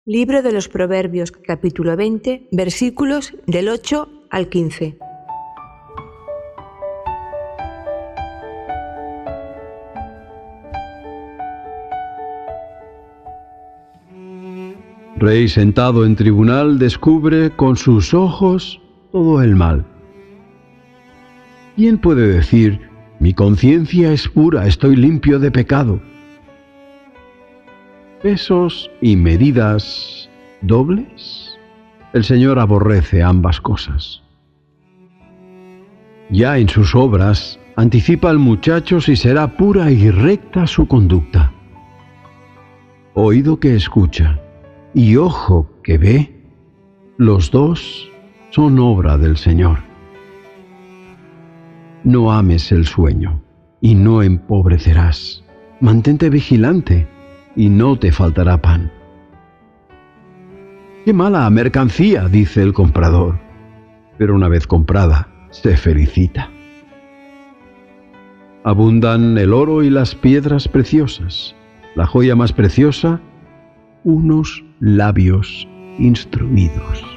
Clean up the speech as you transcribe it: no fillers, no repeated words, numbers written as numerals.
Libro de los Proverbios, capítulo 20, versículos del 8 al 15. Rey sentado en tribunal descubre con sus ojos todo el mal. ¿Quién puede decir, mi conciencia es pura, estoy limpio de pecado? ¿Pesos y medidas dobles? El Señor aborrece ambas cosas. Ya en sus obras anticipa al muchacho si será pura y recta su conducta. Oído que escucha y ojo que ve, los dos son obra del Señor. No ames el sueño y no empobrecerás. Mantente vigilante y no te faltará pan. ¡Qué mala mercancía!, dice el comprador, pero una vez comprada, se felicita. Abundan el oro y las piedras preciosas. La joya más preciosa, unos labios instruidos.